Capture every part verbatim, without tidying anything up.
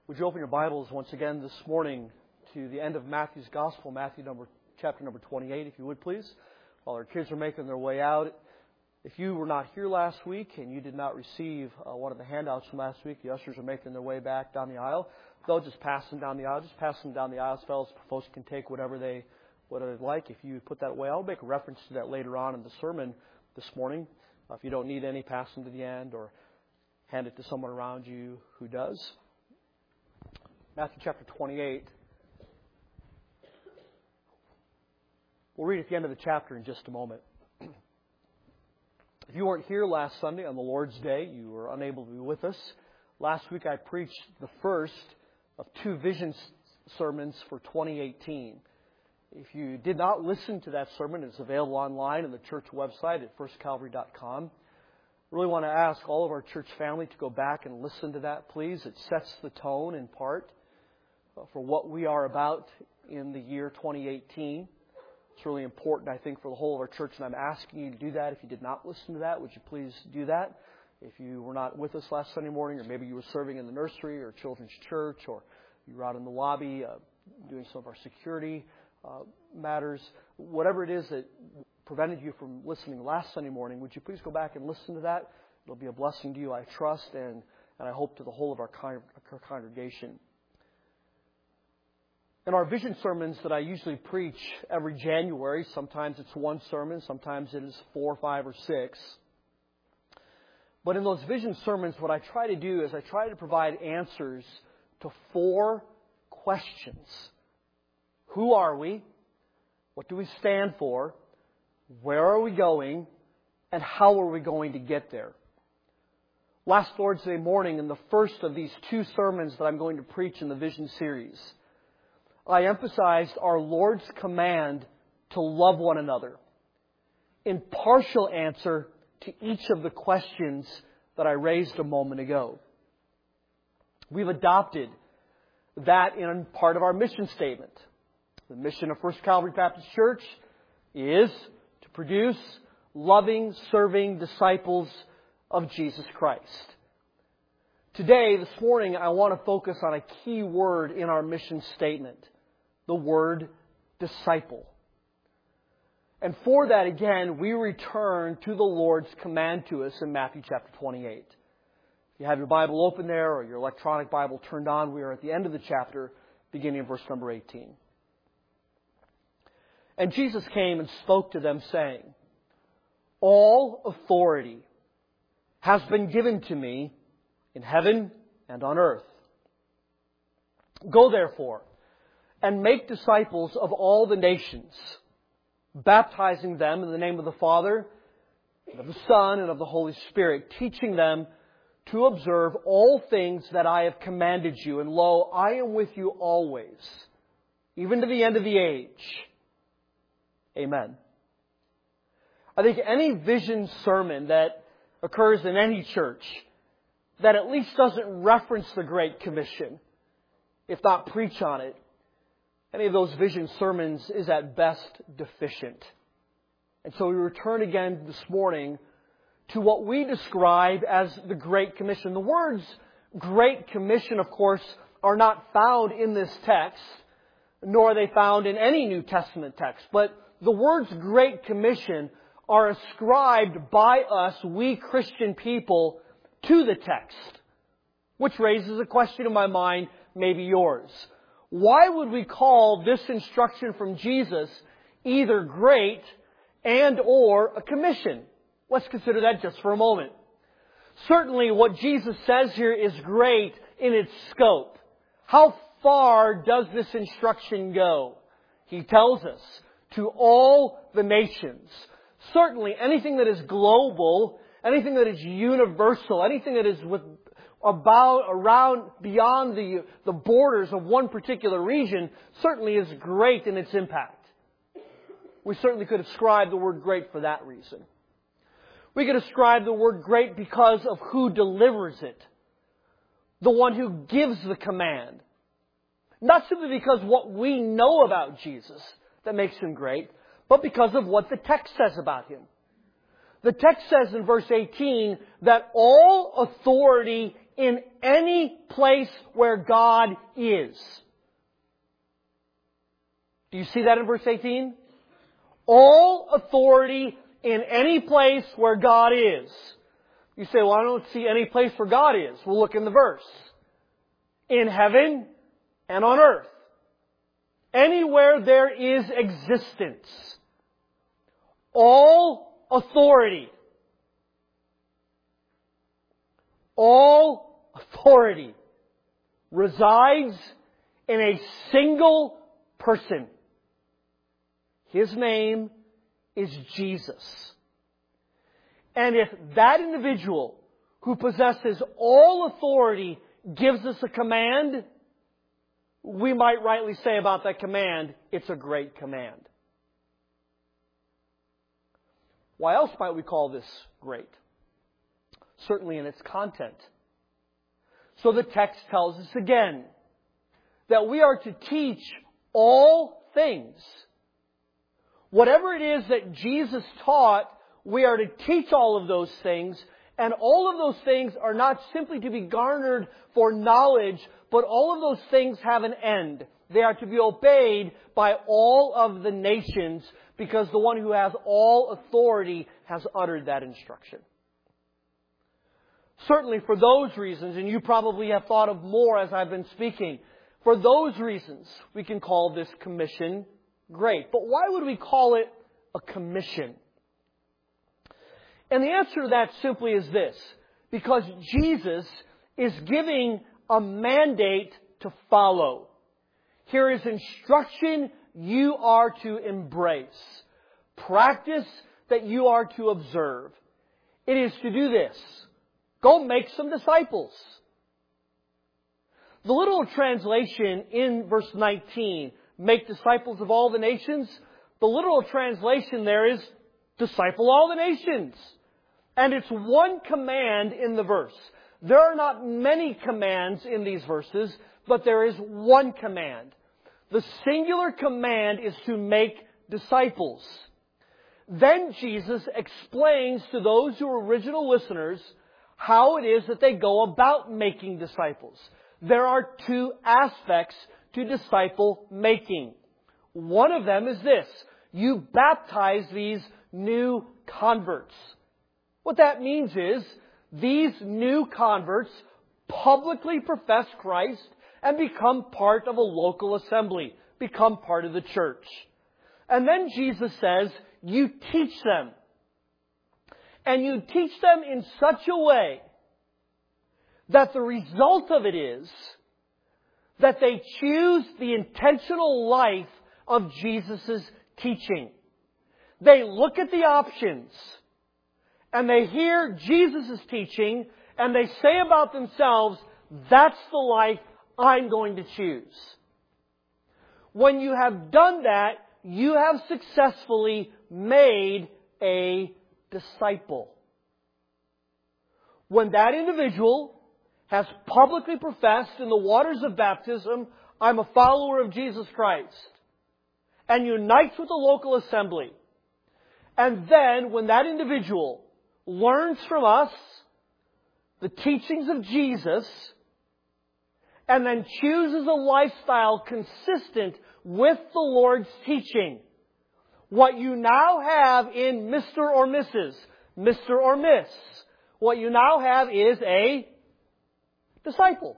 Would you open your Bibles once again this morning to the end of Matthew's Gospel, Matthew number chapter number twenty-eight, if you would please, while our kids are making their way out. If you were not here last week and you did not receive uh, one of the handouts from last week, the ushers are making their way back down the aisle. They'll just pass them down the aisle. Just pass them down the aisles, fellows. Folks can take whatever they whatever they like. If you put that away, I'll make a reference to that later on in the sermon this morning. Uh, if you don't need any, pass them to the end or hand it to someone around you who does. Matthew chapter twenty-eight. We'll read at the end of the chapter in just a moment. If you weren't here last Sunday on the Lord's Day, you were unable to be with us. Last week I preached the first of two vision sermons for twenty eighteen. If you did not listen to that sermon, it's available online on the church website at first calvary dot com. I really want to ask all of our church family to go back and listen to that, please. It sets the tone in part for what we are about in the year twenty eighteen. It's really important, I think, for the whole of our church, and I'm asking you to do that. If you did not listen to that, would you please do that? If you were not with us last Sunday morning, or maybe you were serving in the nursery or children's church, or you were out in the lobby uh, doing some of our security uh, matters, whatever it is that prevented you from listening last Sunday morning, would you please go back and listen to that? It'll be a blessing to you, I trust, and, and I hope to the whole of our, con- our congregation. In our vision sermons that I usually preach every January, sometimes it's one sermon, sometimes it is four, five, or six. But in those vision sermons, what I try to do is I try to provide answers to four questions. Who are we? What do we stand for? Where are we going? And how are we going to get there? Last Lord's Day morning, in the first of these two sermons that I'm going to preach in the vision series, I emphasized our Lord's command to love one another in partial answer to each of the questions that I raised a moment ago. We've adopted that in part of our mission statement. The mission of First Calvary Baptist Church is to produce loving, serving disciples of Jesus Christ. Today, this morning, I want to focus on a key word in our mission statement. The word disciple. And for that, again, we return to the Lord's command to us in Matthew chapter twenty-eight. If you have your Bible open there or your electronic Bible turned on, we are at the end of the chapter, beginning in verse number eighteen. And Jesus came and spoke to them, saying, "All authority has been given to me in heaven and on earth. Go therefore, and make disciples of all the nations, baptizing them in the name of the Father, and of the Son, and of the Holy Spirit, teaching them to observe all things that I have commanded you. And lo, I am with you always, even to the end of the age." Amen. I think any vision sermon that occurs in any church that at least doesn't reference the Great Commission, if not preach on it, any of those vision sermons is at best deficient. And so we return again this morning to what we describe as the Great Commission. The words Great Commission, of course, are not found in this text, nor are they found in any New Testament text. But the words Great Commission are ascribed by us, we Christian people, to the text, which raises a question in my mind, maybe yours. Why would we call this instruction from Jesus either great and or a commission? Let's consider that just for a moment. Certainly what Jesus says here is great in its scope. How far does this instruction go? He tells us to all the nations. Certainly anything that is global, anything that is universal, anything that is with about, around, beyond the, the borders of one particular region certainly is great in its impact. We certainly could ascribe the word great for that reason. We could ascribe the word great because of who delivers it. The one who gives the command. Not simply because what we know about Jesus that makes Him great, but because of what the text says about Him. The text says in verse eighteen that all authority in any place where God is. Do you see that in verse eighteen? All authority in any place where God is. You say, well, I don't see any place where God is. Well, look in the verse. In heaven and on earth. Anywhere there is existence. All authority. All authority resides in a single person. His name is Jesus. And if that individual who possesses all authority gives us a command, we might rightly say about that command, it's a great command. Why else might we call this great? Certainly in its content. So the text tells us again that we are to teach all things. Whatever it is that Jesus taught, we are to teach all of those things. And all of those things are not simply to be garnered for knowledge, but all of those things have an end. They are to be obeyed by all of the nations because the one who has all authority has uttered that instruction. Certainly for those reasons, and you probably have thought of more as I've been speaking, for those reasons we can call this commission great. But why would we call it a commission? And the answer to that simply is this. Because Jesus is giving a mandate to follow. Here is instruction you are to embrace. Practice that you are to observe. It is to do this. Go make some disciples. The literal translation in verse nineteen, make disciples of all the nations, the literal translation there is disciple all the nations. And it's one command in the verse. There are not many commands in these verses, but there is one command. The singular command is to make disciples. Then Jesus explains to those who are original listeners how it is that they go about making disciples. There are two aspects to disciple making. One of them is this. You baptize these new converts. What that means is these new converts publicly profess Christ and become part of a local assembly, become part of the church. And then Jesus says, you teach them. And you teach them in such a way that the result of it is that they choose the intentional life of Jesus' teaching. They look at the options and they hear Jesus' teaching and they say about themselves, that's the life I'm going to choose. When you have done that, you have successfully made a disciple. When that individual has publicly professed in the waters of baptism, I'm a follower of Jesus Christ, and unites with the local assembly, and then when that individual learns from us the teachings of Jesus, and then chooses a lifestyle consistent with the Lord's teaching, what you now have in Mister or Missus, Mister or Miss, what you now have is a disciple.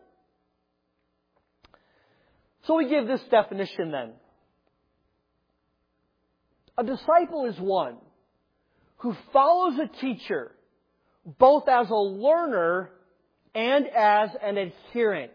So we give this definition then. A disciple is one who follows a teacher both as a learner and as an adherent.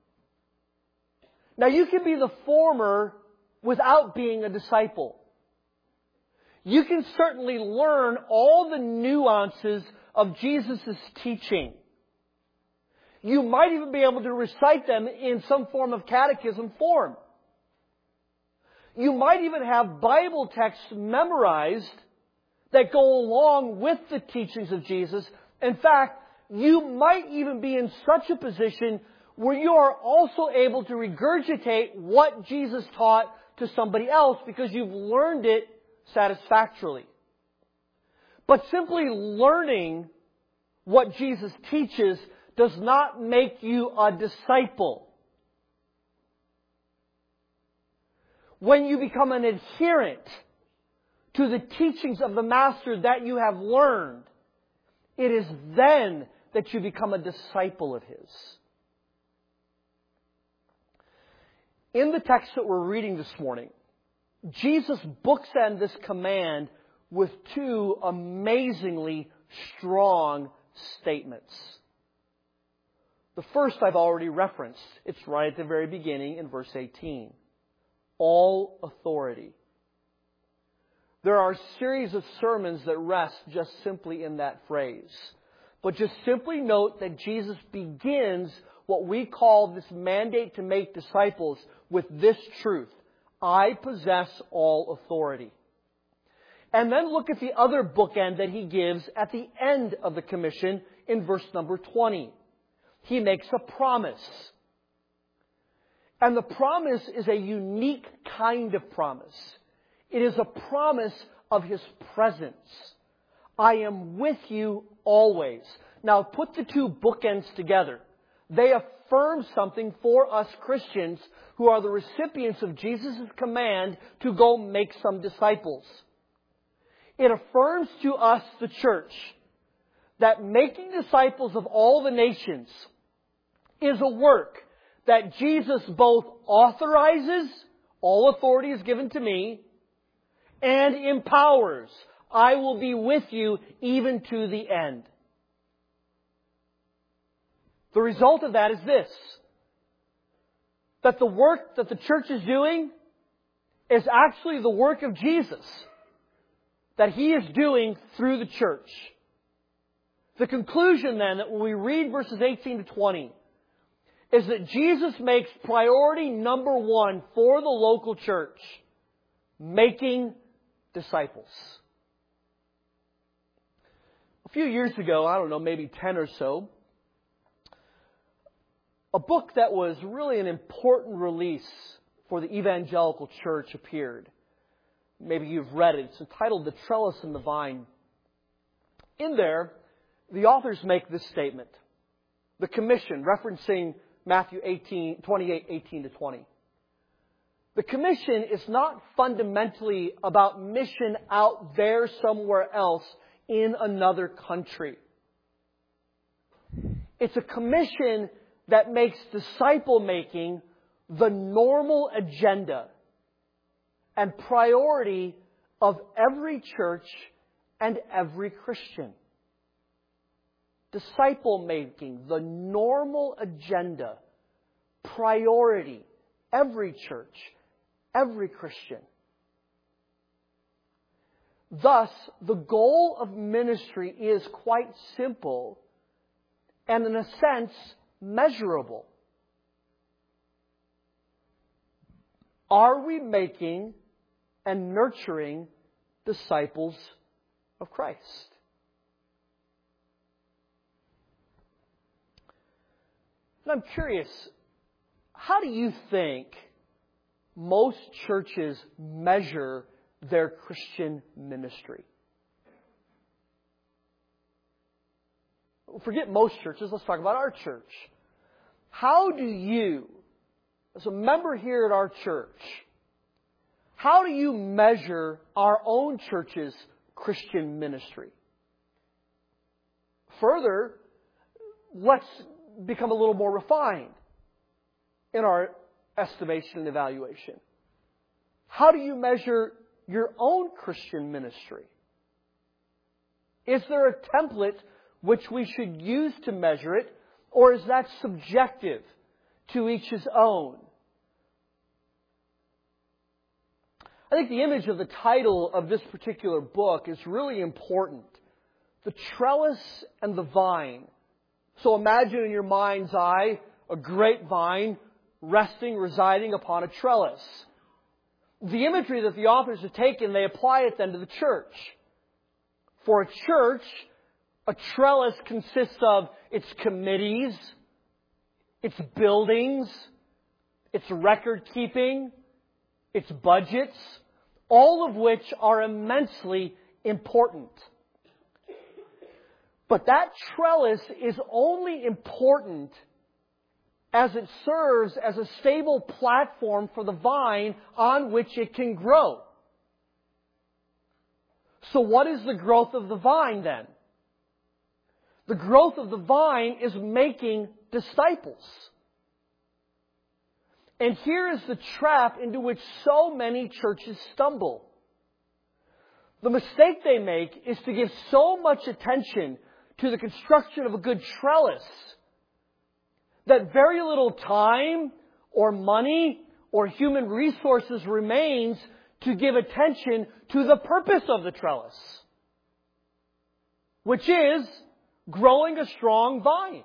Now you can be the former without being a disciple. You can certainly learn all the nuances of Jesus' teaching. You might even be able to recite them in some form of catechism form. You might even have Bible texts memorized that go along with the teachings of Jesus. In fact, you might even be in such a position where you are also able to regurgitate what Jesus taught to somebody else because you've learned it satisfactorily. But simply learning what Jesus teaches does not make you a disciple. When you become an adherent to the teachings of the Master that you have learned, it is then that you become a disciple of His. In the text that we're reading this morning, Jesus bookends this command with two amazingly strong statements. The first I've already referenced. It's right at the very beginning in verse eighteen. All authority. There are a series of sermons that rest just simply in that phrase. But just simply note that Jesus begins what we call this mandate to make disciples with this truth. I possess all authority. And then look at the other bookend that He gives at the end of the commission in verse number twenty. He makes a promise. And the promise is a unique kind of promise. It is a promise of His presence. I am with you always. Now put the two bookends together. They affirm something for us Christians who are the recipients of Jesus' command to go make some disciples. It affirms to us, the church, that making disciples of all the nations is a work that Jesus both authorizes, all authority is given to me, and empowers. I will be with you even to the end. The result of that is this: that the work that the church is doing is actually the work of Jesus that He is doing through the church. The conclusion then, that when we read verses eighteen to twenty, is that Jesus makes priority number one for the local church making disciples. A few years ago, I don't know, maybe ten or so, a book that was really an important release for the evangelical church appeared. Maybe you've read it. It's entitled The Trellis and the Vine. In there, the authors make this statement. The commission, referencing Matthew eighteen, twenty-eight, eighteen to twenty. The commission is not fundamentally about mission out there somewhere else in another country. It's a commission that makes disciple making the normal agenda and priority of every church and every Christian. Disciple making, the normal agenda, priority, every church, every Christian. Thus, the goal of ministry is quite simple and, in a sense, measurable. Are we making and nurturing disciples of Christ? And I'm curious, how do you think most churches measure their Christian ministry? Forget most churches, let's talk about our church. How do you, as a member here at our church, how do you measure our own church's Christian ministry? Further, let's become a little more refined in our estimation and evaluation. How do you measure your own Christian ministry? Is there a template which we should use to measure it, or is that subjective to each his own? I think the image of the title of this particular book is really important. The trellis and the vine. So imagine in your mind's eye a grapevine resting, residing upon a trellis. The imagery that the authors have taken, they apply it then to the church. For a church, a trellis consists of its committees, its buildings, its record keeping, its budgets, all of which are immensely important. But that trellis is only important as it serves as a stable platform for the vine on which it can grow. So what is the growth of the vine then? The growth of the vine is making disciples. And here is the trap into which so many churches stumble. The mistake they make is to give so much attention to the construction of a good trellis that very little time or money or human resources remains to give attention to the purpose of the trellis, which is growing a strong vine.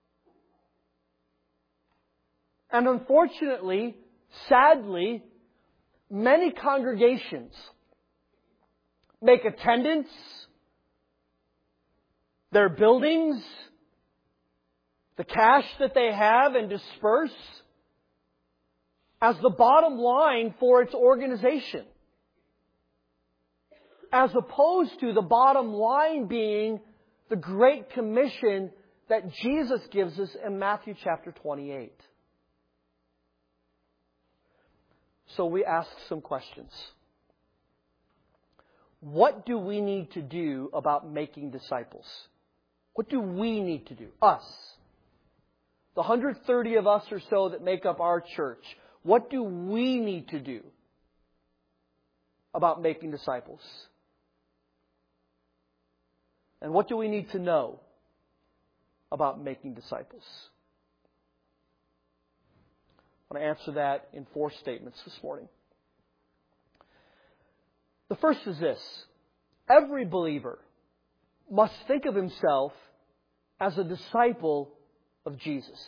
And unfortunately, sadly, many congregations make attendance, their buildings, the cash that they have and disperse as the bottom line for its organization, as opposed to the bottom line being the Great Commission that Jesus gives us in Matthew chapter twenty-eight. So we ask some questions. What do we need to do about making disciples? What do we need to do? Us. The one hundred thirty of us or so that make up our church. What do we need to do about making disciples? And what do we need to know about making disciples? I want to answer that in four statements this morning. The first is this. Every believer must think of himself as a disciple of Jesus.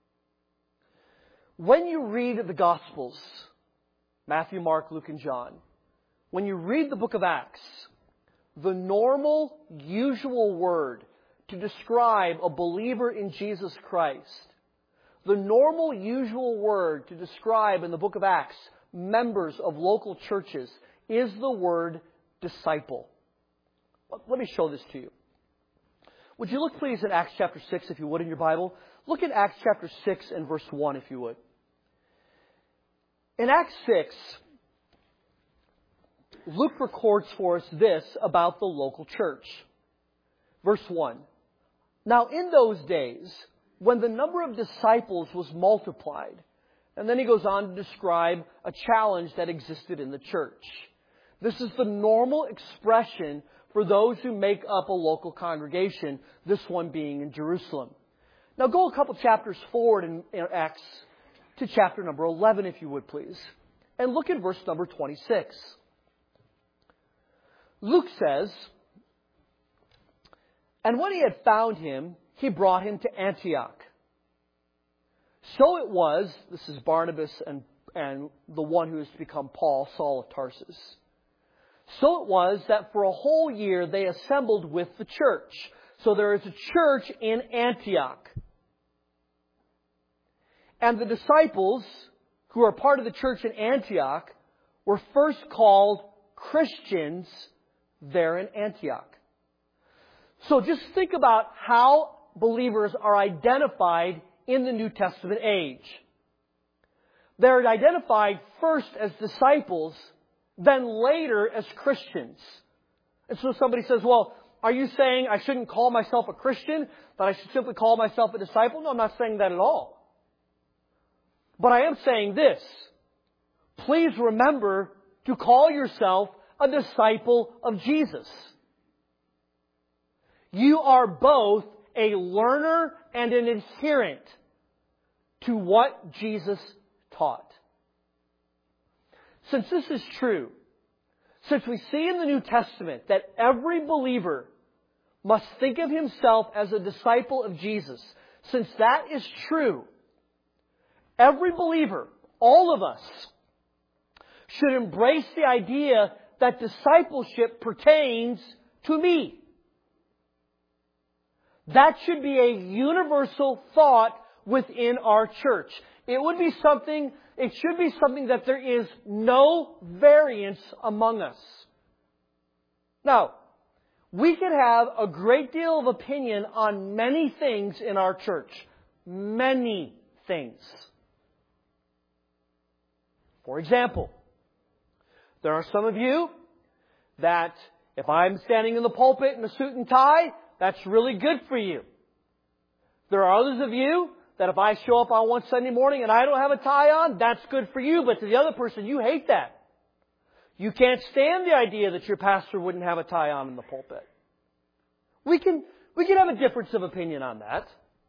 When you read the Gospels, Matthew, Mark, Luke, and John, when you read the book of Acts, the normal, usual word to describe a believer in Jesus Christ, the normal, usual word to describe in the book of Acts members of local churches is the word disciple. Let me show this to you. Would you look please at Acts chapter six, if you would, in your Bible? Look at Acts chapter six and verse one, if you would. In Acts six, Luke records for us this about the local church. Verse one. Now in those days, when the number of disciples was multiplied, and then he goes on to describe a challenge that existed in the church. This is the normal expression for those who make up a local congregation, this one being in Jerusalem. Now go a couple chapters forward in Acts to chapter number eleven, if you would please, and look at verse number twenty-six. Luke says, "And when he had found him, he brought him to Antioch. So it was," this is Barnabas and, and the one who has become Paul, Saul of Tarsus. "So it was that for a whole year they assembled with the church." So there is a church in Antioch. "And the disciples who are part of the church in Antioch were first called Christians there in Antioch." So just think about how believers are identified in the New Testament age. They're identified first as disciples, then later as Christians. And so somebody says, well, are you saying I shouldn't call myself a Christian, that I should simply call myself a disciple? No, I'm not saying that at all. But I am saying this. Please remember to call yourself a disciple of Jesus. You are both a learner and an adherent to what Jesus taught. Since this is true, since we see in the New Testament that every believer must think of himself as a disciple of Jesus, since that is true, every believer, all of us, should embrace the idea that discipleship pertains to me. That should be a universal thought within our church. It would be something, it should be something that there is no variance among us. Now, We could have a great deal of opinion on many things in our church. Many things. For example, there are some of you that if I'm standing in the pulpit in a suit and tie, that's really good for you. There are others of you that if I show up on one Sunday morning and I don't have a tie on, that's good for you. But to the other person, you hate that. You can't stand the idea that your pastor wouldn't have a tie on in the pulpit. We can, we can have a difference of opinion on that.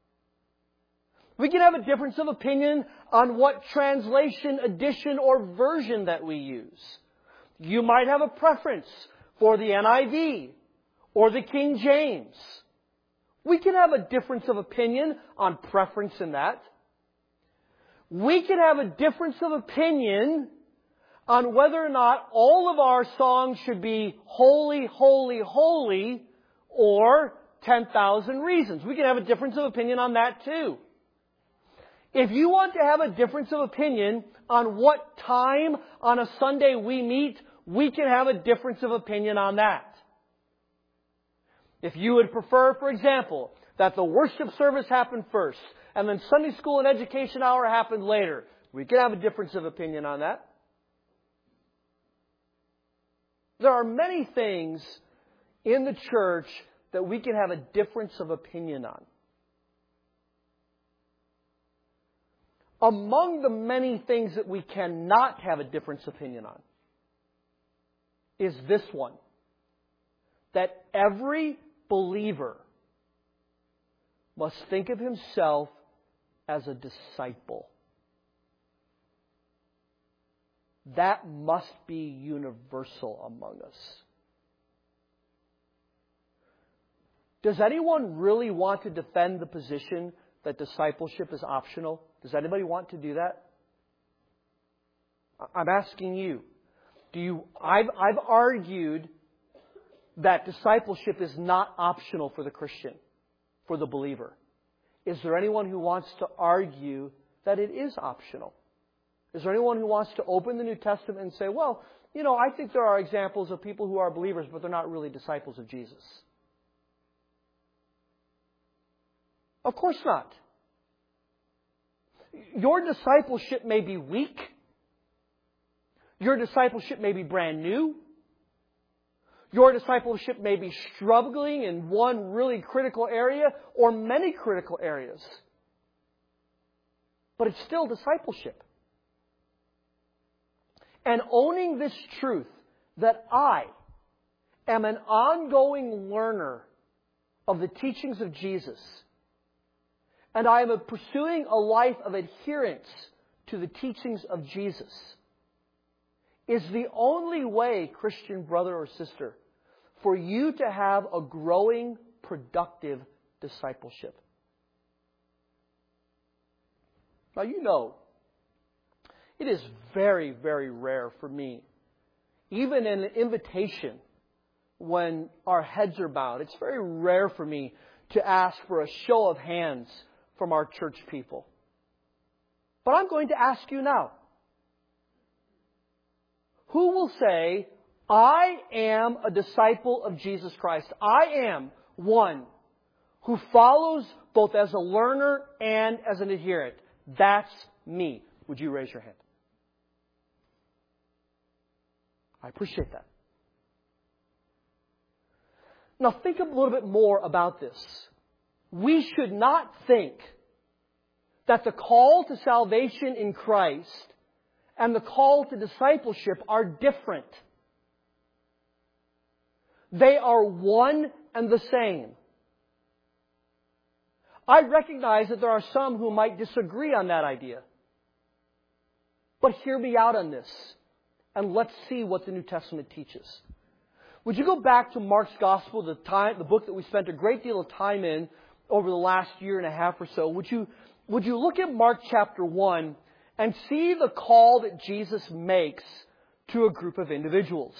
We can have a difference of opinion on what translation, edition, or version that we use. You might have a preference for the N I V or the King James. We can have a difference of opinion on preference in that. We can have a difference of opinion on whether or not all of our songs should be holy, holy, holy, or ten thousand reasons. We can have a difference of opinion on that too. If you want to have a difference of opinion on what time on a Sunday we meet, we can have a difference of opinion on that. If you would prefer, for example, that the worship service happened first and then Sunday school and education hour happened later, we can have a difference of opinion on that. There are many things in the church that we can have a difference of opinion on. Among the many things that we cannot have a difference opinion on is this one. That every believer must think of himself as a disciple. That must be universal among us. Does anyone really want to defend the position that discipleship is optional? Does anybody want to do that? I'm asking you. Do you? I've, I've argued that discipleship is not optional for the Christian, for the believer. Is there anyone who wants to argue that it is optional? Is there anyone who wants to open the New Testament and say, well, you know, I think there are examples of people who are believers, but they're not really disciples of Jesus? Of course not. Your discipleship may be weak. Your discipleship may be brand new. Your discipleship may be struggling in one really critical area or many critical areas. But it's still discipleship. And owning this truth that I am an ongoing learner of the teachings of Jesus, and I am pursuing a life of adherence to the teachings of Jesus, is the only way, Christian brother or sister, for you to have a growing, productive discipleship. Now, you know, it is very, very rare for me, even in an invitation when our heads are bowed, it's very rare for me to ask for a show of hands from our church people. But I'm going to ask you now. Who will say, I am a disciple of Jesus Christ? I am one who follows both as a learner and as an adherent. That's me. Would you raise your hand? I appreciate that. Now think a little bit more about this. We should not think that the call to salvation in Christ and the call to discipleship are different. They are one and the same. I recognize that there are some who might disagree on that idea. But hear me out on this, and let's see what the New Testament teaches. Would you go back to Mark's Gospel, the time, the book that we spent a great deal of time in over the last year and a half or so? Would you, would you look at Mark chapter one and see the call that Jesus makes to a group of individuals?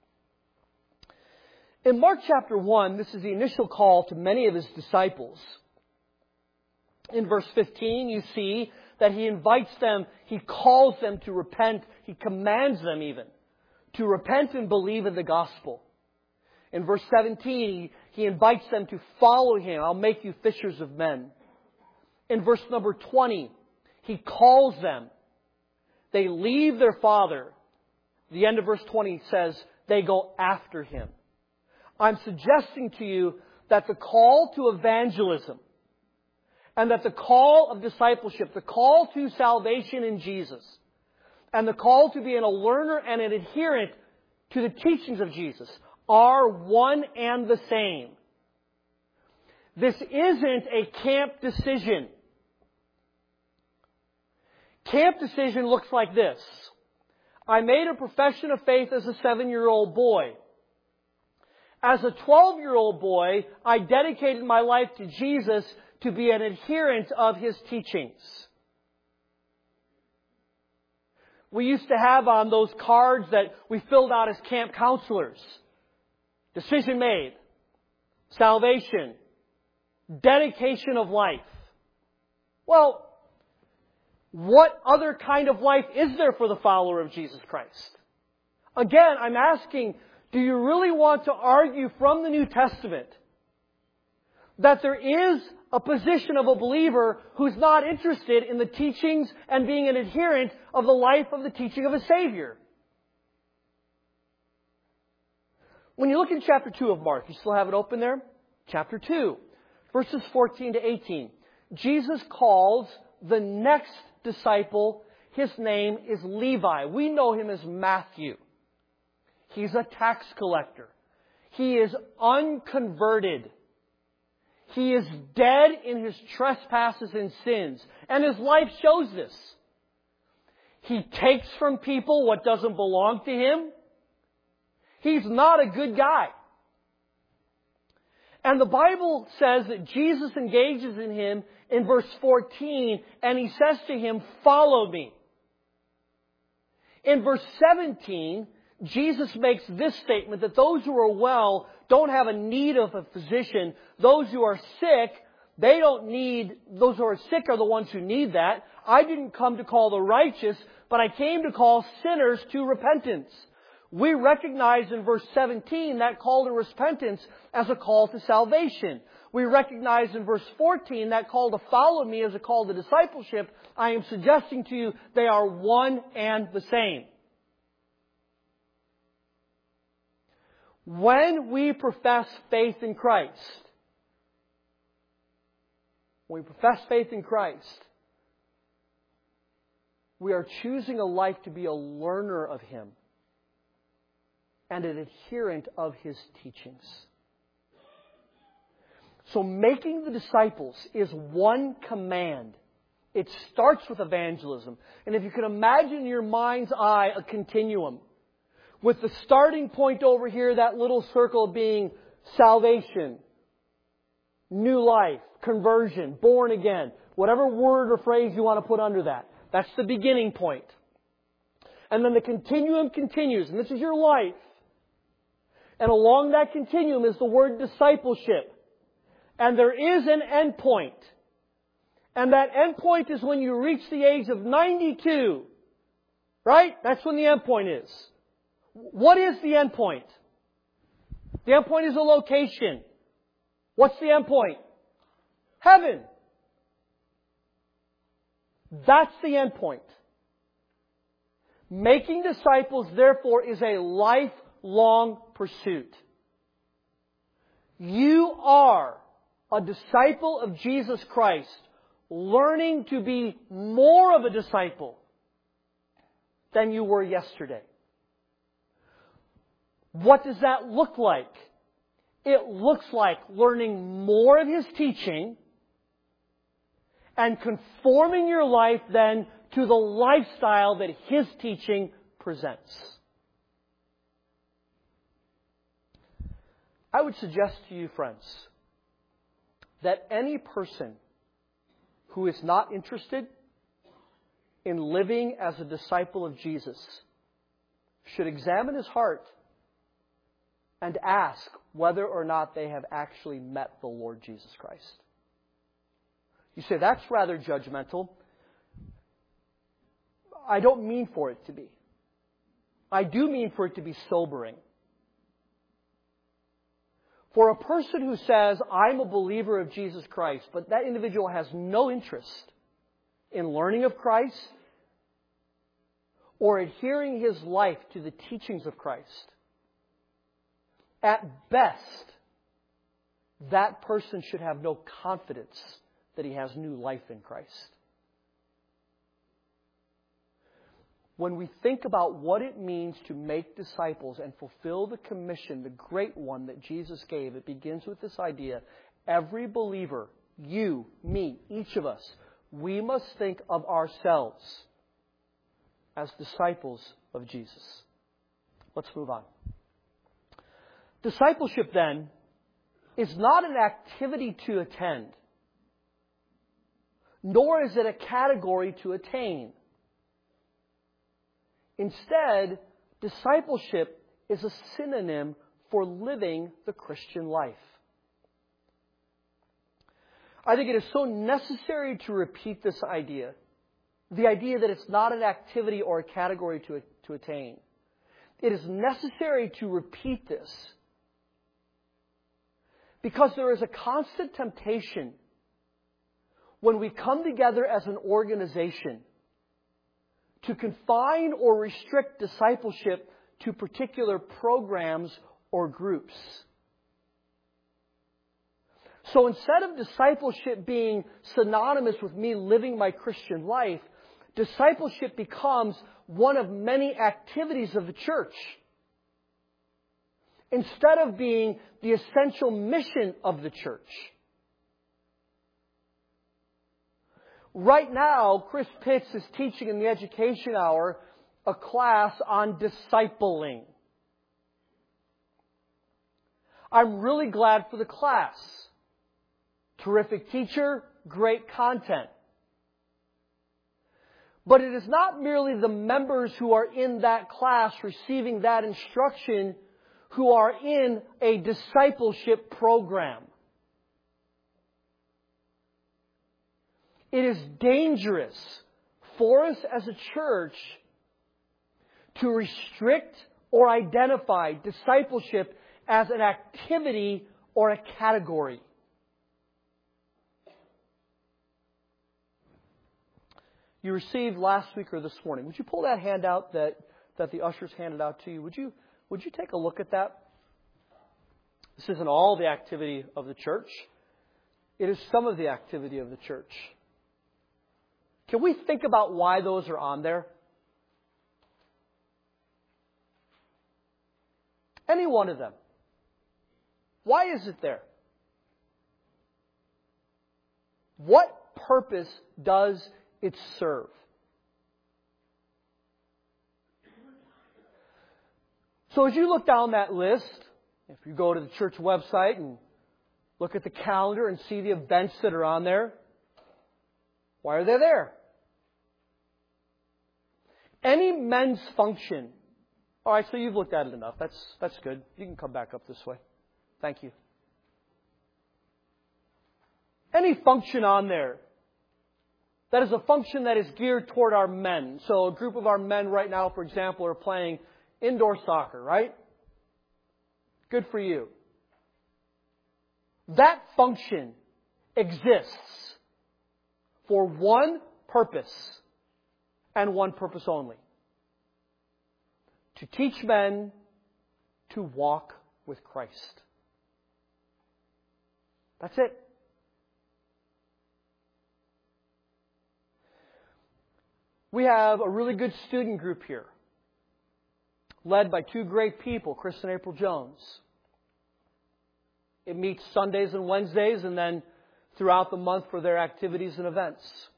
In Mark chapter one, this is the initial call to many of His disciples. In verse fifteen, you see that He invites them, He calls them to repent, He commands them even to repent and believe in the gospel. In verse seventeen, he, he invites them to follow him. I'll make you fishers of men. In verse number twenty, he calls them. They leave their father. The end of verse twenty says they go after him. I'm suggesting to you that the call to evangelism and that the call of discipleship, the call to salvation in Jesus, and the call to be a learner and an adherent to the teachings of Jesus are one and the same. This isn't a camp decision. Camp decision looks like this. I made a profession of faith as a seven-year-old boy. As a twelve-year-old boy, I dedicated my life to Jesus to be an adherent of His teachings. We used to have on those cards that we filled out as camp counselors. Decision made. Salvation. Dedication of life. Well, what other kind of life is there for the follower of Jesus Christ? Again, I'm asking, do you really want to argue from the New Testament that there is a position of a believer who's not interested in the teachings and being an adherent of the life of the teaching of a Savior? When you look in chapter two of Mark, you still have it open there? Chapter two, verses fourteen to eighteen. Jesus calls the next disciple. His name is Levi. We know him as Matthew. He's a tax collector. He is unconverted. He is dead in his trespasses and sins. And his life shows this. He takes from people what doesn't belong to him. He's not a good guy. And the Bible says that Jesus engages in him in verse fourteen, and he says to him, "Follow me." In verse seventeen, Jesus makes this statement that those who are well don't have a need of a physician. Those who are sick, they don't need, those who are sick are the ones who need that. I didn't come to call the righteous, but I came to call sinners to repentance. We recognize in verse seventeen that call to repentance as a call to salvation. We recognize in verse fourteen that call to follow me as a call to discipleship. I am suggesting to you they are one and the same. When we profess faith in Christ, when we profess faith in Christ, we are choosing a life to be a learner of Him and an adherent of His teachings. So making the disciples is one command. It starts with evangelism. And if you can imagine in your mind's eye a continuum, with the starting point over here, that little circle being salvation, new life, conversion, born again, whatever word or phrase you want to put under that. That's the beginning point. And then the continuum continues, and this is your life. And along that continuum is the word discipleship. And there is an end point. And that end point is when you reach the age of ninety-two. Right? That's when the end point is. What is the end point? The end point is a location. What's the end point? Heaven. That's the end point. Making disciples, therefore, is a lifelong pursuit. You are a disciple of Jesus Christ, learning to be more of a disciple than you were yesterday. What does that look like? It looks like learning more of His teaching and conforming your life then to the lifestyle that His teaching presents. I would suggest to you, friends, that any person who is not interested in living as a disciple of Jesus should examine his heart and ask whether or not they have actually met the Lord Jesus Christ. You say, that's rather judgmental. I don't mean for it to be. I do mean for it to be sobering. For a person who says, I'm a believer of Jesus Christ, but that individual has no interest in learning of Christ or adhering his life to the teachings of Christ, at best, that person should have no confidence that he has new life in Christ. When we think about what it means to make disciples and fulfill the commission, the great one that Jesus gave, it begins with this idea. Every believer, you, me, each of us, we must think of ourselves as disciples of Jesus. Let's move on. Discipleship, then, is not an activity to attend, nor is it a category to attain. Instead, discipleship is a synonym for living the Christian life. I think it is so necessary to repeat this idea, the idea that it's not an activity or a category to, to attain. It is necessary to repeat this because there is a constant temptation when we come together as an organization to confine or restrict discipleship to particular programs or groups. So instead of discipleship being synonymous with me living my Christian life, discipleship becomes one of many activities of the church, instead of being the essential mission of the church. Right now, Chris Pitts is teaching in the Education Hour a class on discipling. I'm really glad for the class. Terrific teacher, great content. But it is not merely the members who are in that class receiving that instruction who are in a discipleship program. It is dangerous for us as a church to restrict or identify discipleship as an activity or a category. You received last week or this morning. Would you pull that handout that, that the ushers handed out to you? Would you, would you take a look at that? This isn't all the activity of the church. It is some of the activity of the church. Can we think about why those are on there? Any one of them. Why is it there? What purpose does it serve? So as you look down that list, if you go to the church website and look at the calendar and see the events that are on there, why are they there? Any men's function. All right, so you've looked at it enough. That's that's good. You can come back up this way. Thank you. Any function on there that is a function that is geared toward our men. So a group of our men right now, for example, are playing indoor soccer, right? Good for you. That function exists for one purpose and one purpose only. To teach men to walk with Christ. That's it. We have a really good student group here, led by two great people, Chris and April Jones. It meets Sundays and Wednesdays and then throughout the month for their activities and events.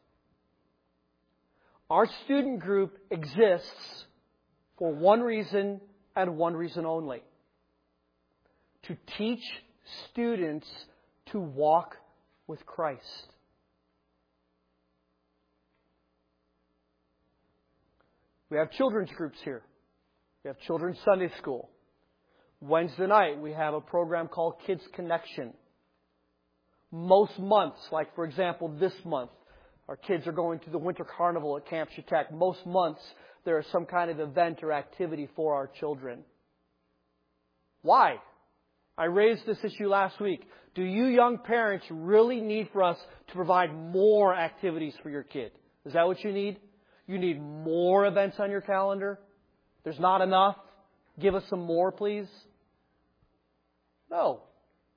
Our student group exists for one reason and one reason only. To teach students to walk with Christ. We have children's groups here. We have children's Sunday school. Wednesday night, we have a program called Kids Connection. Most months, like for example this month, our kids are going to the Winter Carnival at Camp Chautauqua. Most months, there is some kind of event or activity for our children. Why? I raised this issue last week. Do you young parents really need for us to provide more activities for your kid? Is that what you need? You need more events on your calendar? There's not enough? Give us some more, please. No.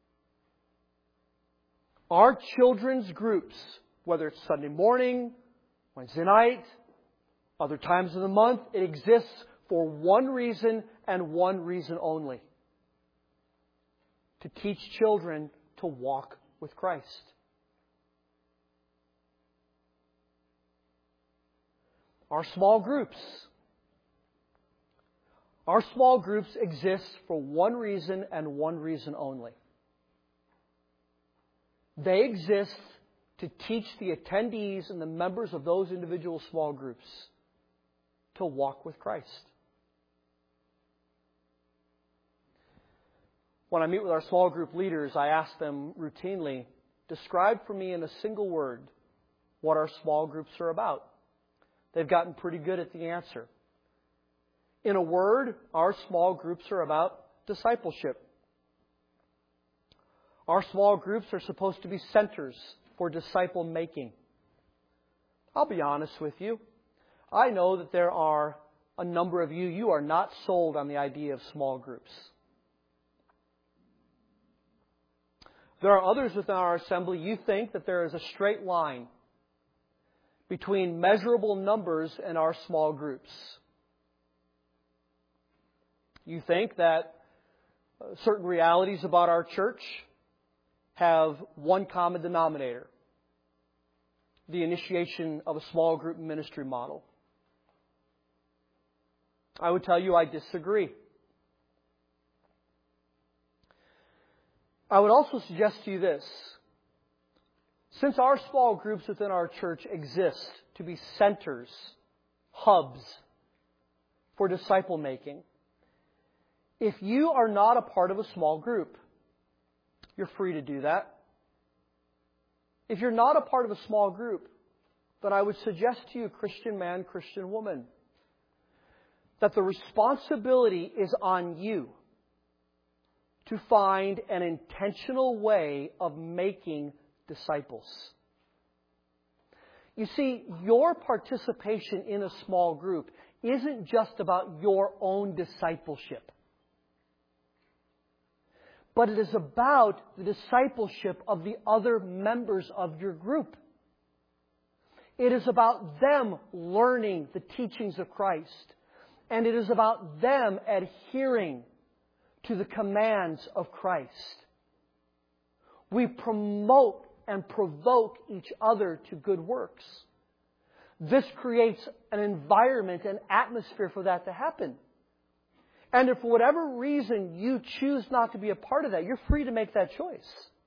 Our children's groups, whether it's Sunday morning, Wednesday night, other times of the month, it exists for one reason and one reason only. To teach children to walk with Christ. Our small groups. Our small groups exist for one reason and one reason only. They exist to teach the attendees and the members of those individual small groups to walk with Christ. When I meet with our small group leaders, I ask them routinely, describe for me in a single word what our small groups are about. They've gotten pretty good at the answer. In a word, our small groups are about discipleship. Our small groups are supposed to be centers for disciple making. I'll be honest with you. I know that there are a number of you, you are not sold on the idea of small groups. There are others within our assembly, you think that there is a straight line between measurable numbers and our small groups. You think that certain realities about our church have one common denominator: the initiation of a small group ministry model. I would tell you I disagree. I would also suggest to you this. Since our small groups within our church exist to be centers, hubs for disciple making, if you are not a part of a small group, you're free to do that. If you're not a part of a small group, then I would suggest to you, Christian man, Christian woman, that the responsibility is on you to find an intentional way of making disciples. You see, your participation in a small group isn't just about your own discipleship, but it is about the discipleship of the other members of your group. It is about them learning the teachings of Christ, and it is about them adhering to the commands of Christ. We promote and provoke each other to good works. This creates an environment, an atmosphere for that to happen. And if for whatever reason you choose not to be a part of that, you're free to make that choice.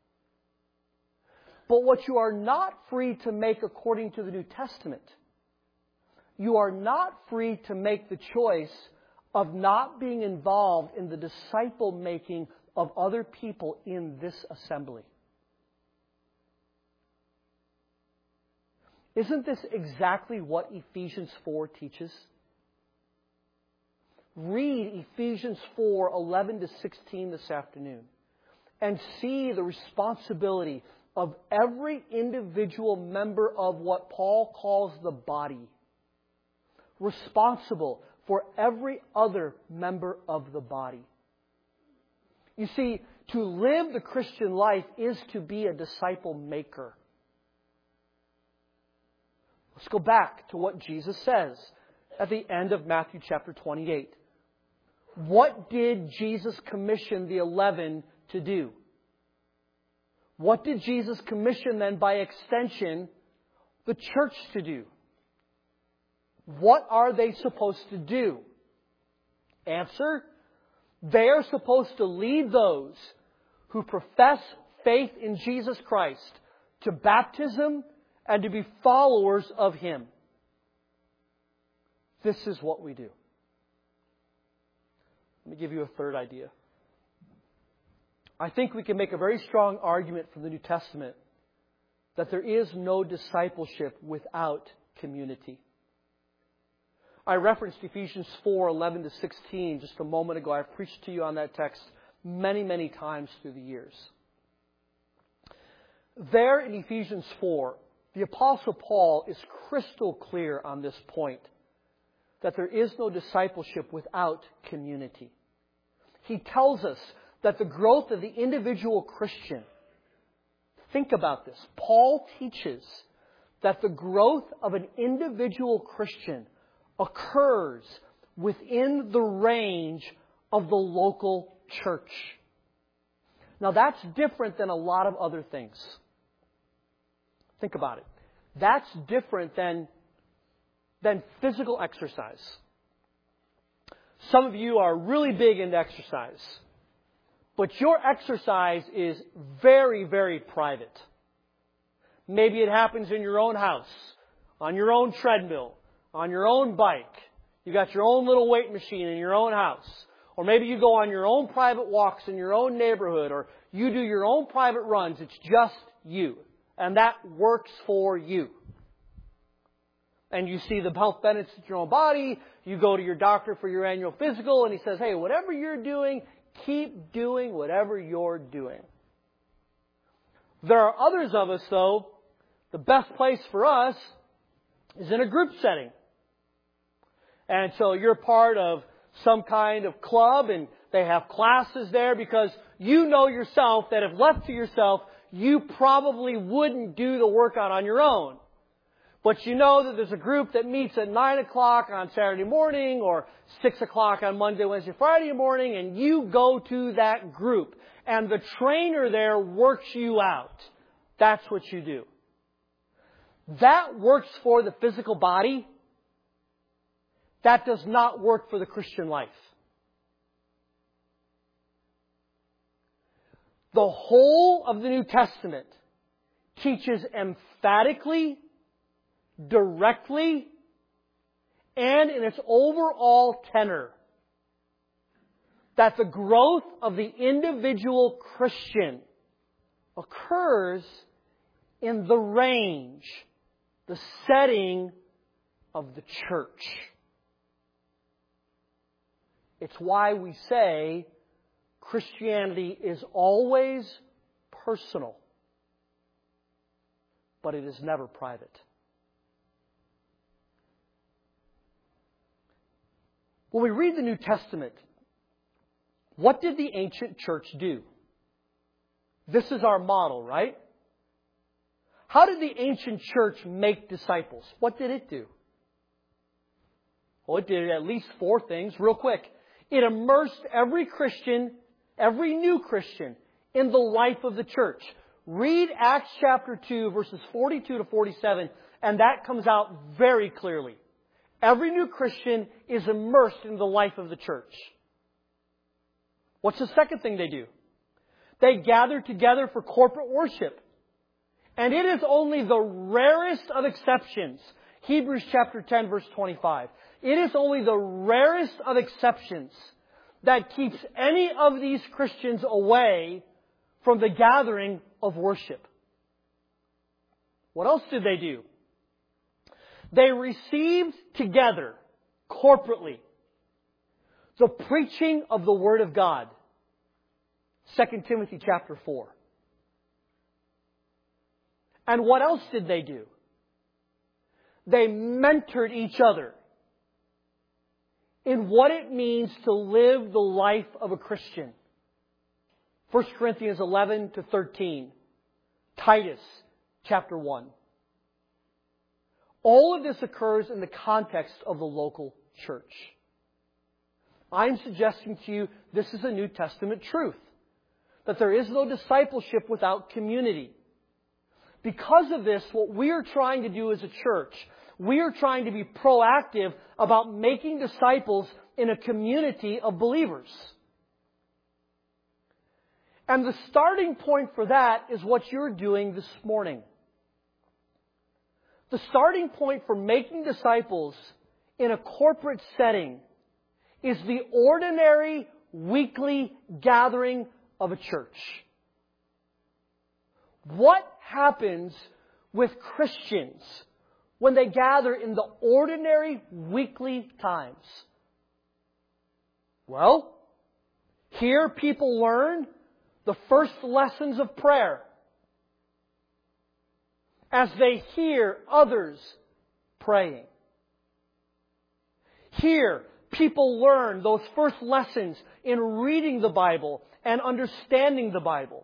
But what you are not free to make according to the New Testament, you are not free to make the choice of not being involved in the disciple making of other people in this assembly. Isn't this exactly what Ephesians four teaches? Read Ephesians four, eleven to sixteen this afternoon and see the responsibility of every individual member of what Paul calls the body, responsible for every other member of the body. You see, to live the Christian life is to be a disciple maker. Let's go back to what Jesus says at the end of Matthew chapter twenty-eight. What did Jesus commission the eleven to do? What did Jesus commission then, by extension, the church to do? What are they supposed to do? Answer: they are supposed to lead those who profess faith in Jesus Christ to baptism and to be followers of Him. This is what we do. Let me give you a third idea. I think we can make a very strong argument from the New Testament that there is no discipleship without community. I referenced Ephesians four, eleven to sixteen just a moment ago. I preached to you on that text many, many times through the years. There in Ephesians four, the Apostle Paul is crystal clear on this point, that there is no discipleship without community. He tells us that the growth of the individual Christian, think about this, Paul teaches that the growth of an individual Christian occurs within the range of the local church. Now that's different than a lot of other things. Think about it. That's different than, than physical exercise. Some of you are really big into exercise, but your exercise is very, very private. Maybe it happens in your own house, on your own treadmill, on your own bike. You got your own little weight machine in your own house. Or maybe you go on your own private walks in your own neighborhood, or you do your own private runs. It's just you. And that works for you. And you see the health benefits of your own body. You go to your doctor for your annual physical, and he says, hey, whatever you're doing, keep doing whatever you're doing. There are others of us, though, the best place for us is in a group setting. And so you're part of some kind of club, and they have classes there because you know yourself that if left to yourself, you probably wouldn't do the workout on your own. But you know that there's a group that meets at nine o'clock on Saturday morning or six o'clock on Monday, Wednesday, Friday morning, and you go to that group. And the trainer there works you out. That's what you do. That works for the physical body. That does not work for the Christian life. The whole of the New Testament teaches emphatically, directly, and in its overall tenor that the growth of the individual Christian occurs in the range, the setting of the church. It's why we say Christianity is always personal, but it is never private. When we read the New Testament, what did the ancient church do? This is our model, right? How did the ancient church make disciples? What did it do? Well, it did at least four things, real quick. It immersed every Christian, every new Christian, in the life of the church. Read Acts chapter two, verses forty-two to forty-seven, and that comes out very clearly. Every new Christian is immersed in the life of the church. What's the second thing they do? They gather together for corporate worship. And it is only the rarest of exceptions. Hebrews chapter ten, verse twenty-five. It is only the rarest of exceptions that keeps any of these Christians away from the gathering of worship. What else did they do? They received together, corporately, the preaching of the Word of God. Second Timothy chapter four. And what else did they do? They mentored each other in what it means to live the life of a Christian. First Corinthians eleven to thirteen. Titus chapter one. All of this occurs in the context of the local church. I'm suggesting to you this is a New Testament truth. That there is no discipleship without community. Because of this, what we are trying to do as a church, we are trying to be proactive about making disciples in a community of believers. And the starting point for that is what you're doing this morning. The starting point for making disciples in a corporate setting is the ordinary weekly gathering of a church. What happens with Christians when they gather in the ordinary weekly times? Well, Here people learn the first lessons of prayer as they hear others praying. Here, people learn those first lessons in reading the Bible and understanding the Bible.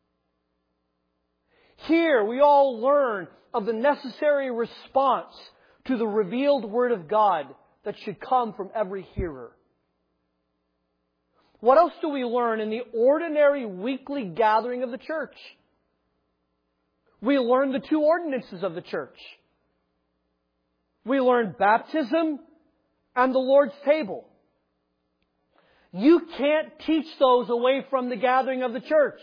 Here, we all learn of the necessary response to the revealed Word of God that should come from every hearer. What else do we learn in the ordinary weekly gathering of the church? We learn the two ordinances of the church. We learn baptism and the Lord's table. You can't teach those away from the gathering of the church.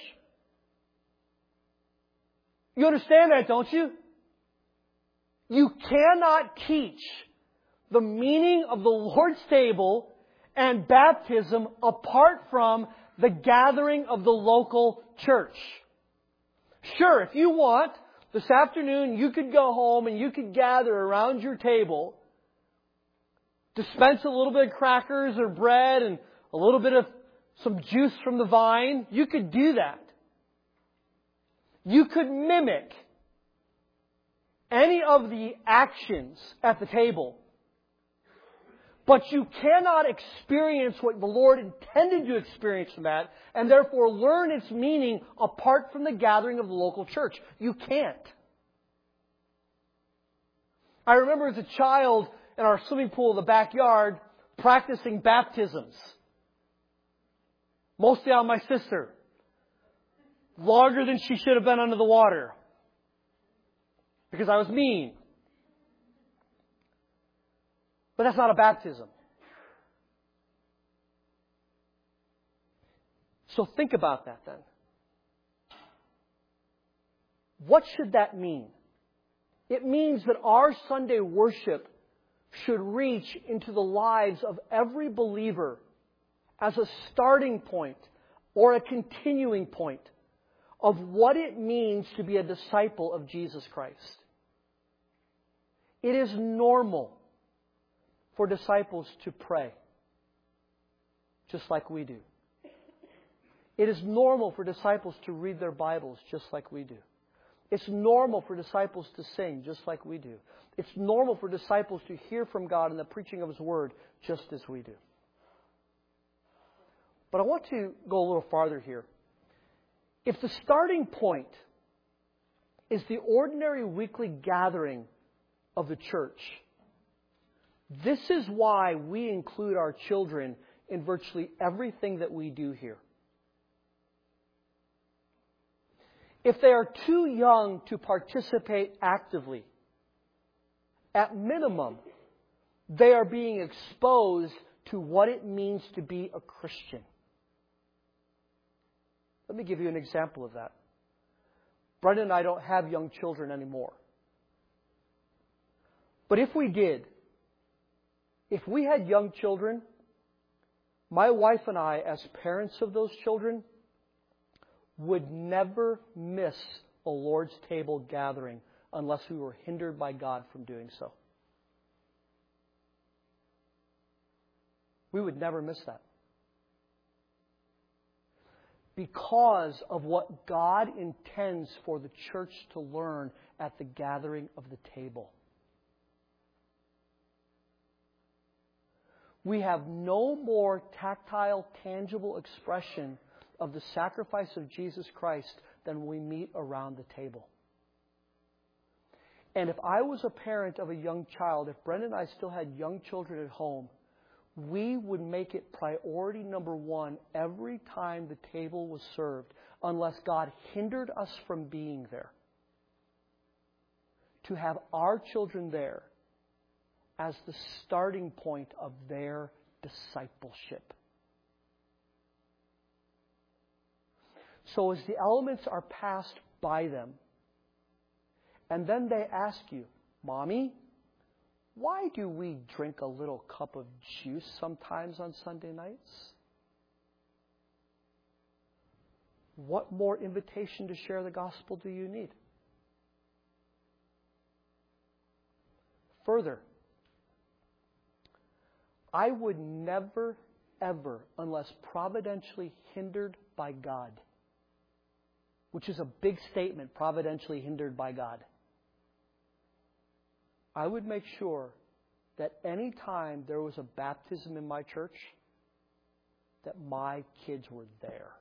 You understand that, don't you? You cannot teach the meaning of the Lord's table and baptism apart from the gathering of the local church. Sure, if you want, this afternoon you could go home and you could gather around your table, dispense a little bit of crackers or bread and a little bit of some juice from the vine. You could do that. You could mimic any of the actions at the table. But you cannot experience what the Lord intended you to experience from that, and therefore learn its meaning apart from the gathering of the local church. You can't. I remember as a child in our swimming pool in the backyard practicing baptisms. Mostly on my sister. Longer than she should have been under the water. Because I was mean. But that's not a baptism. So think about that then. What should that mean? It means that our Sunday worship should reach into the lives of every believer as a starting point or a continuing point of what it means to be a disciple of Jesus Christ. It is normal for disciples to pray, just like we do. It is normal for disciples to read their Bibles, just like we do. It's normal for disciples to sing, just like we do. It's normal for disciples to hear from God in the preaching of His Word, just as we do. But I want to go a little farther here. If the starting point is the ordinary weekly gathering of the church, this is why we include our children in virtually everything that we do here. If they are too young to participate actively, at minimum, they are being exposed to what it means to be a Christian. Let me give you an example of that. Brenda and I don't have young children anymore. But if we did, if we had young children, my wife and I, as parents of those children, would never miss a Lord's table gathering unless we were hindered by God from doing so. We would never miss that. Because of what God intends for the church to learn at the gathering of the table. We have no more tactile, tangible expression of the sacrifice of Jesus Christ than we meet around the table. And if I was a parent of a young child, if Brenda and I still had young children at home, we would make it priority number one every time the table was served, unless God hindered us from being there, to have our children there as the starting point of their discipleship. So as the elements are passed by them, and then they ask you, Mommy, why do we drink a little cup of juice sometimes on Sunday nights? What more invitation to share the gospel do you need? Further, I would never ever, unless providentially hindered by God, which is a big statement, providentially hindered by God, I would make sure that any time there was a baptism in my church, that my kids were there.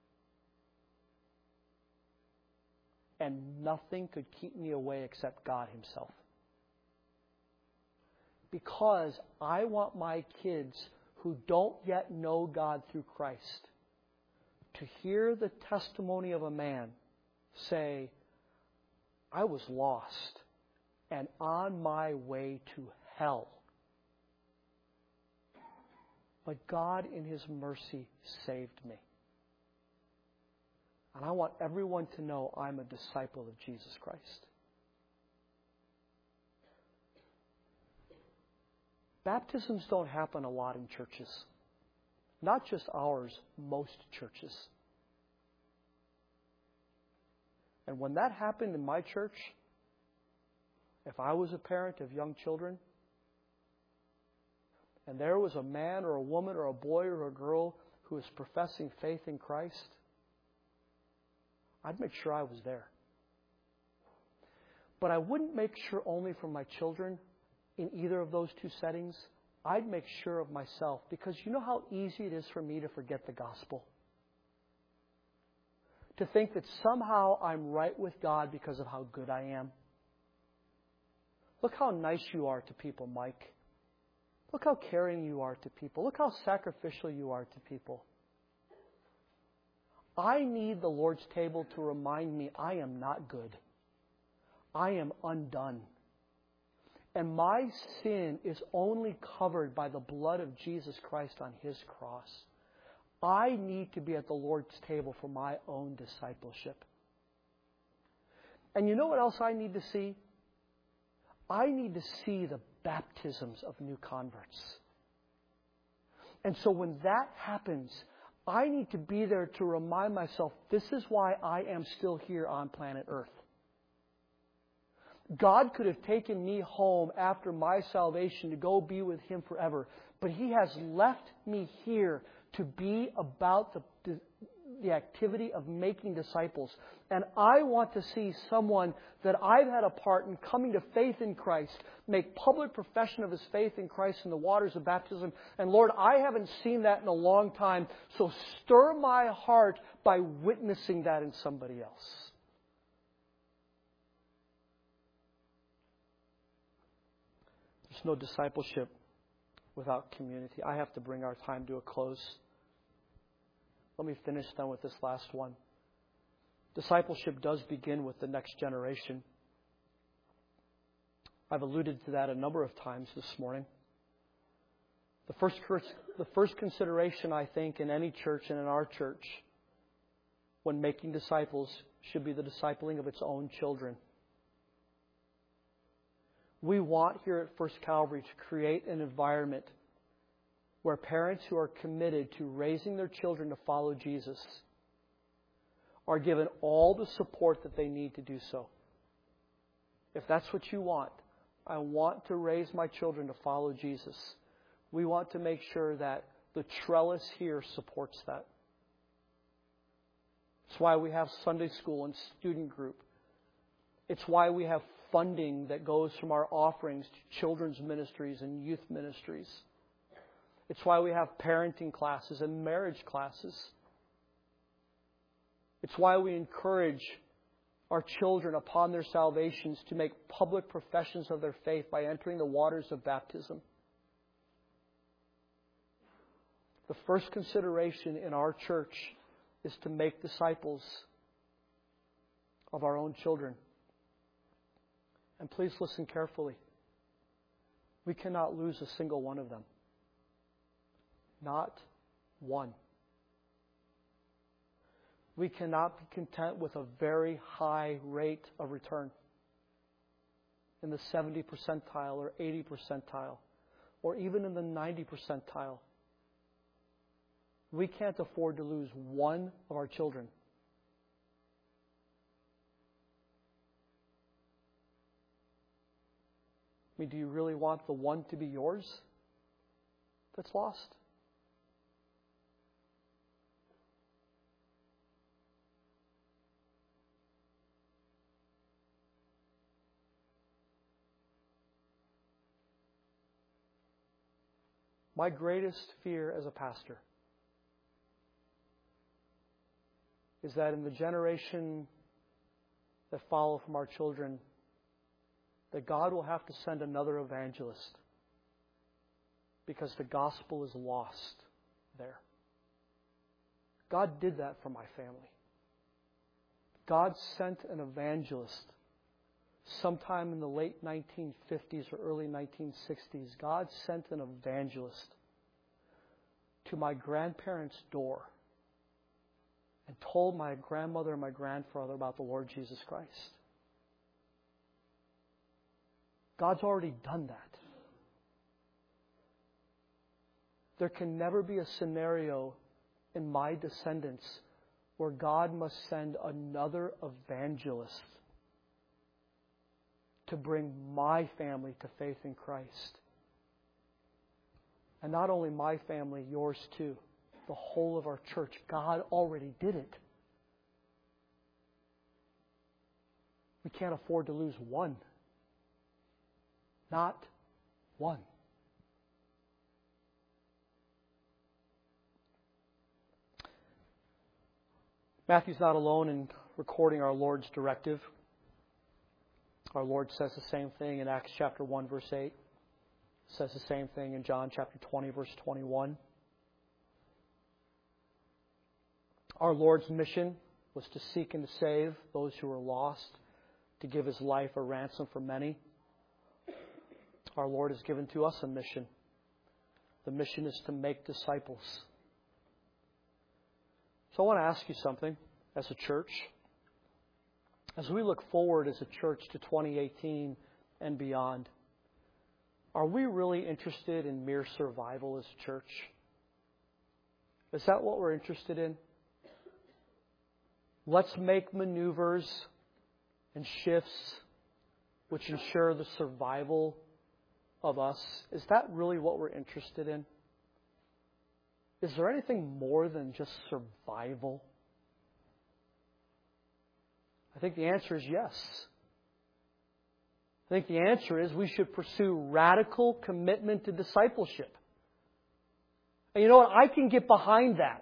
And nothing could keep me away except God Himself. Because I want my kids who don't yet know God through Christ to hear the testimony of a man say, I was lost and on my way to hell. But God in His mercy saved me. And I want everyone to know I'm a disciple of Jesus Christ. Baptisms don't happen a lot in churches. Not just ours, most churches. And when that happened in my church, if I was a parent of young children, and there was a man or a woman or a boy or a girl who was professing faith in Christ, I'd make sure I was there. But I wouldn't make sure only for my children in either of those two settings. I'd make sure of myself, because you know how easy it is for me to forget the gospel? To think that somehow I'm right with God because of how good I am. Look how nice you are to people, Mike. Look how caring you are to people. Look how sacrificial you are to people. I need the Lord's table to remind me I am not good. I am undone. And my sin is only covered by the blood of Jesus Christ on His cross. I need to be at the Lord's table for my own discipleship. And you know what else I need to see? I need to see the baptisms of new converts. And so when that happens, I need to be there to remind myself, this is why I am still here on planet Earth. God could have taken me home after my salvation to go be with Him forever. But He has left me here to be about the, the, the activity of making disciples. And I want to see someone that I've had a part in coming to faith in Christ, make public profession of his faith in Christ in the waters of baptism. And Lord, I haven't seen that in a long time. So stir my heart by witnessing that in somebody else. There's no discipleship without community. I have to bring our time to a close. Let me finish then with this last one. Discipleship does begin with the next generation. I've alluded to that a number of times this morning. The first, the first consideration, I think, in any church and in our church when making disciples should be the discipling of its own children. We want here at First Calvary to create an environment where parents who are committed to raising their children to follow Jesus are given all the support that they need to do so. If that's what you want, I want to raise my children to follow Jesus. We want to make sure that the trellis here supports that. It's why we have Sunday school and student group. It's why we have funding that goes from our offerings to children's ministries and youth ministries. It's why we have parenting classes and marriage classes. It's why we encourage our children upon their salvations to make public professions of their faith by entering the waters of baptism. The first consideration in our church is to make disciples of our own children. And please listen carefully. We cannot lose a single one of them. Not one. We cannot be content with a very high rate of return in the seventy percentile or eighty percentile or even in the ninety percentile. We can't afford to lose one of our children. I mean, do you really want the one to be yours that's lost? My greatest fear as a pastor is that in the generation that follow from our children, that God will have to send another evangelist because the gospel is lost there. God did that for my family. God sent an evangelist sometime in the late nineteen fifties or early nineteen sixties. God sent an evangelist to my grandparents' door and told my grandmother and my grandfather about the Lord Jesus Christ. God's already done that. There can never be a scenario in my descendants where God must send another evangelist to bring my family to faith in Christ. And not only my family, yours too. The whole of our church. God already did it. We can't afford to lose one. Not one. Matthew's not alone in recording our Lord's directive. Our Lord says the same thing in Acts chapter one, verse eight. Says the same thing in John chapter twenty, verse twenty-one. Our Lord's mission was to seek and to save those who were lost, to give His life a ransom for many. Our Lord has given to us a mission. The mission is to make disciples. So I want to ask you something as a church. As we look forward as a church to twenty eighteen and beyond, are we really interested in mere survival as a church? Is that what we're interested in? Let's make maneuvers and shifts which ensure the survival of us. Is that really what we're interested in? Is there anything more than just survival? I think the answer is yes. I think the answer is we should pursue radical commitment to discipleship. And you know what? I can get behind that.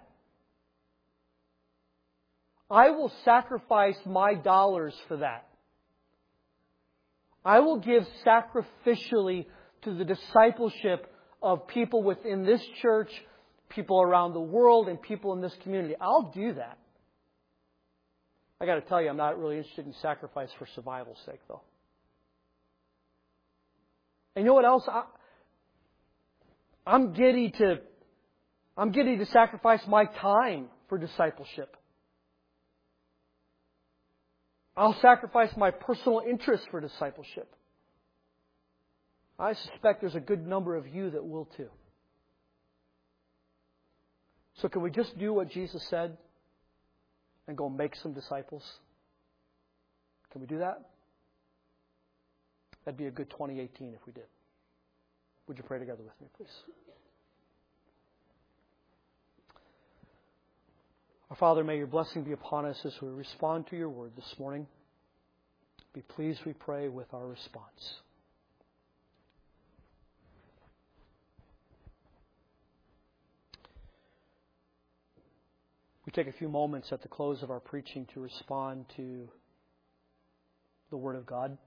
I will sacrifice my dollars for that. I will give sacrificially to the discipleship of people within this church, people around the world, and people in this community. I'll do that. I got to tell you, I'm not really interested in sacrifice for survival's sake, though. And you know what else? I, I'm giddy to, I'm giddy to sacrifice my time for discipleship. I'll sacrifice my personal interest for discipleship. I suspect there's a good number of you that will too. So can we just do what Jesus said and go make some disciples? Can we do that? That'd be a good twenty eighteen if we did. Would you pray together with me, please? Our Father, may your blessing be upon us as we respond to your word this morning. Be pleased, we pray, with our response. We take a few moments at the close of our preaching to respond to the Word of God.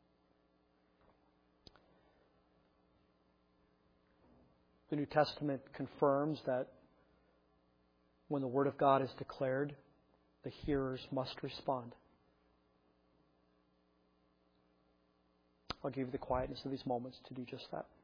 The New Testament confirms that when the Word of God is declared, the hearers must respond. I'll give you the quietness of these moments to do just that.